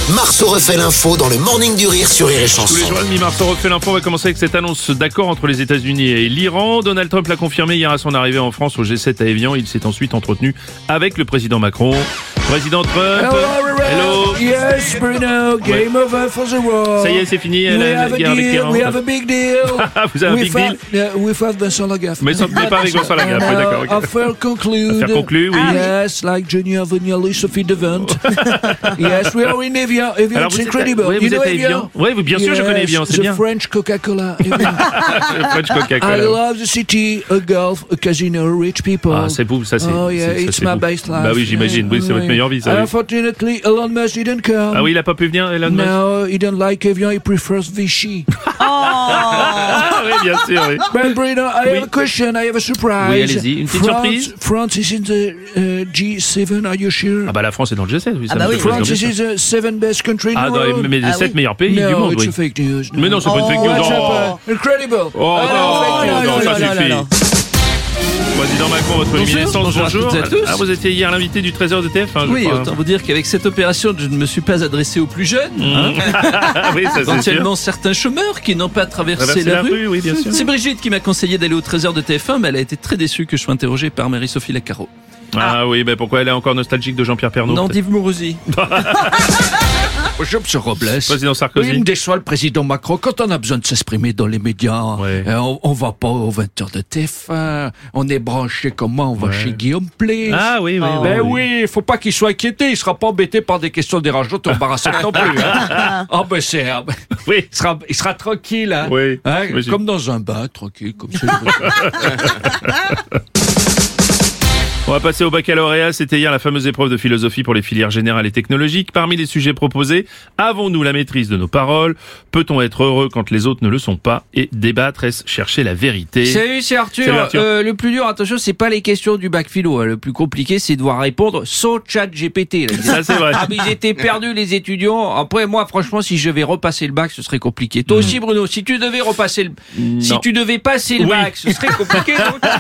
Marceau refait l'info dans le Morning du Rire sur Rire et Tous les Chanson. jours, mi-Marceau refait l'info. On va commencer avec cette annonce d'accord entre les États-Unis et l'Iran. Donald Trump l'a confirmé hier à son arrivée en France au G7 à Évian. Il s'est ensuite entretenu avec le président Macron. Président Trump. Hello. Yes, Bruno. Game over for the war. Ça y est, c'est fini. We La have a guerre avec deal. l'Iran. We have a big deal. Vous avez un big deal. With Vincent Lagaffe. Mais pas avec Vincent Lagaffe. Oui, d'accord. ok. Affaire conclude. Affaire conclue, oui. Yes, like Johnny Avignali, Sophie Devant. Yes, we are in Evian. Evian, Alors, it's vous êtes incredible. oui, You vous know êtes à Évian. Oui, bien sûr, je connais Évian, c'est the bien. French Coca-Cola. Evian. Le French I Coca-Cola. love the city, a golf, a casino, rich people. Ah, c'est vous, ça c'est. Oh yeah, ça, it's c'est my vous. best life. Bah oui, j'imagine. Oui, c'est votre meilleure vie, ça. Oui. Unfortunately, Elon Musk didn't come. Ah oui, il a pas pu venir, Elon Musk. No, he don't like Evian, he prefers Vichy. Ah oui, bien sûr, oui. But Bruno, I Oui. have a question, I have a surprise. Oui, allez-y. Une petite surprise. France is in the G7, are you sure? Ah bah la France est dans le G7, oui. ça, bah monsieur oui. le président, France bien sûr. is the 7 best country in Ah, the dans world. les 7 meilleurs pays du No, monde, it's oui. a fake news. Mais non, c'est pas une fake news. What's Oh, up? Incredible. oh non, ça suffit. Président Macron, votre luminescence, bonjour à toutes et à tous. Ah, vous étiez hier l'invité du Trésor de TF1, je Oui, crois. autant vous dire qu'avec cette opération, je ne me suis pas adressé aux plus jeunes, Ah oui, ça c'est sûr. éventuellement certains chômeurs qui n'ont pas traversé Traverser la rue. oui, bien sûr. C'est Brigitte qui m'a conseillé d'aller au Trésor de TF1, mais elle a été très déçue que je sois interrogé par Marie-Sophie Lacaro. Ah oui, mais pourquoi elle est encore nostalgique de Jean-Pierre Pernaut Non, peut-être d'Yves Mourouzi. Bonjour, M. Robles. Président Oui, Sarkozy. il me déçoit le président Macron. Quand on a besoin de s'exprimer dans les médias, Ouais. on va pas aux 20h de TF1, on est branché comment, on va Ouais. chez Guillaume Play. Ah oui, oui. Ben oui, faut pas qu'il soit inquiété, il sera pas embêté par des questions dérangeantes ou embarrassantes non plus. Hein. Ah ben Oui. il sera tranquille, hein. Oui. Hein, Oui, j'ai- comme dans un bain, tranquille, comme ça. On va passer au baccalauréat. C'était hier la fameuse épreuve de philosophie pour les filières générales et technologiques. Parmi les sujets proposés, avons-nous la maîtrise de nos paroles? Peut-on être heureux quand les autres ne le sont pas? Et débattre, est-ce chercher la vérité? Salut, c'est Arthur. Salut, Arthur. Le plus dur, attention, c'est pas les questions du bac philo. Hein. Le plus compliqué, c'est de devoir répondre sans chat GPT. Là. Ça, c'est vrai. Ah, mais ils étaient perdus, les étudiants. Après, moi, franchement, si je vais repasser le bac, ce serait compliqué. Toi aussi, Bruno, si tu devais repasser le, si Non. tu devais passer le Oui. bac, ce serait compliqué. donc.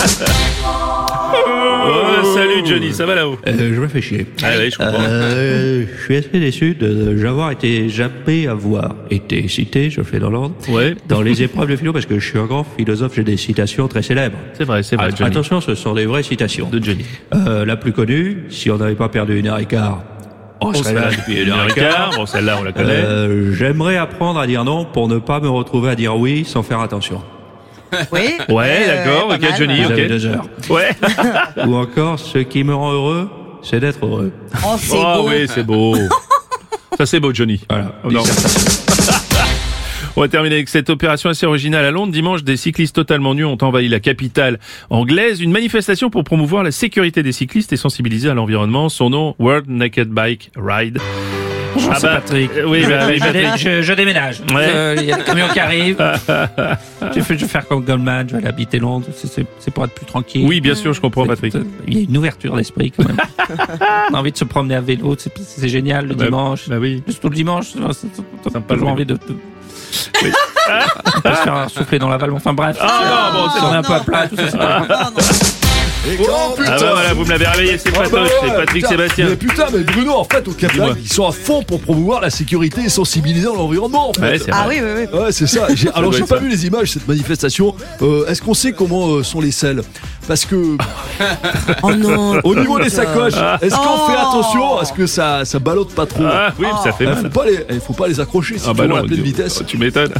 Oh, salut Johnny, ça va là-haut? Je réfléchis. Ah oui, je comprends. Je suis assez déçu de j'avoir jamais avoir été cité, je le fais dans l'ordre, Ouais. dans les épreuves de philo parce que je suis un grand philosophe, j'ai des citations très célèbres. C'est vrai, Johnny. Attention, ce sont des vraies citations. De Johnny. La plus connue, si on n'avait pas perdu 1h15, on serait là depuis 1h15. Bon, celle-là, on la connaît. J'aimerais apprendre à dire non pour ne pas me retrouver à dire oui sans faire attention. Oui. Ouais, d'accord, pas ok, mal, Johnny, Vous avez ok. 2 heures. Ouais. Ou encore, ce qui me rend heureux, c'est d'être heureux. Oh, c'est Oh beau. oui, c'est beau. Ça, c'est beau, Johnny. Voilà. Oh, non. On va terminer avec cette opération assez originale à Londres. Dimanche, des cyclistes totalement nus ont envahi la capitale anglaise. Une manifestation pour promouvoir la sécurité des cyclistes et sensibiliser à l'environnement. Son nom, World Naked Bike Ride. Bonjour, Ah c'est bah, Patrick. oui, bah, oui, Patrick. Je déménage. Ouais. Il y a le camion qui arrive. Je vais faire comme Goldman, je vais aller habiter Londres. C'est pour être plus tranquille. Oui, bien sûr, je comprends, Patrick. Il y a une ouverture d'esprit quand même. On a envie de se promener à vélo, c'est génial le Bah, dimanche. Bah oui. Surtout le dimanche, Sympa, pas le envie de Oui. se faire souffler dans la valle. Enfin bref, Ah non, bon, c'est on bon. est un peu à plat, tout ça. c'est pas grave. Oh putain. Ah bah voilà, vous me l'avez réveillé, c'est Patoche, bah ouais, c'est Patrick putain. Sébastien. Mais putain, mais Bruno, en fait, au Cap Dis-moi. ils sont à fond pour promouvoir la sécurité et sensibiliser l'environnement, en fait. Ouais, c'est Ah vrai. oui, oui, oui. Ouais, c'est ça. Alors, doit j'ai être pas ça. vu les images de cette manifestation. Est-ce qu'on sait comment sont les selles? Parce que, Oh non. au niveau des sacoches, est-ce qu'on Oh. fait attention à ce que ça ballotte pas trop? Ah oui, ça fait mal. Faut pas les accrocher si Ah tu bah roules non, à pleine vitesse. tu m'étonnes.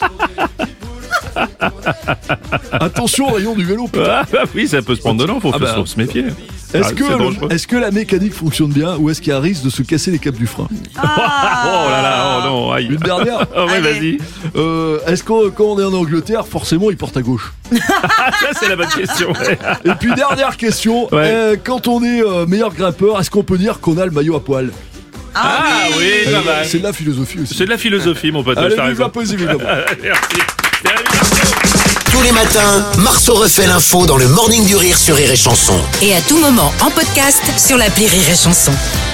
Attention au rayon du vélo, putain. Ah bah oui, ça peut se prendre dedans, faut se méfier. Est-ce Ah, c'est dangereux. que la mécanique fonctionne bien ou est-ce qu'il y a un risque de se casser les câbles du frein? Oh là là, oh non, aïe. Une dernière. Oh ouais, Allez. vas-y. Est-ce que quand on est en Angleterre, forcément, ils portent à gauche? Ah, ça c'est la bonne question. Ouais. Et puis dernière question, Ouais. quand on est meilleur grimpeur, est-ce qu'on peut dire qu'on a le maillot à poil? Ah oui, pas mal. C'est de la philosophie aussi. C'est de la philosophie, mon pote. Allez, t'as vive la raison. poésie, évidemment. Merci. Salut, Marceau. Tous les matins, Marceau refait l'info dans le Morning du Rire sur Rire et Chanson. Et à tout moment en podcast sur l'appli Rire et Chanson.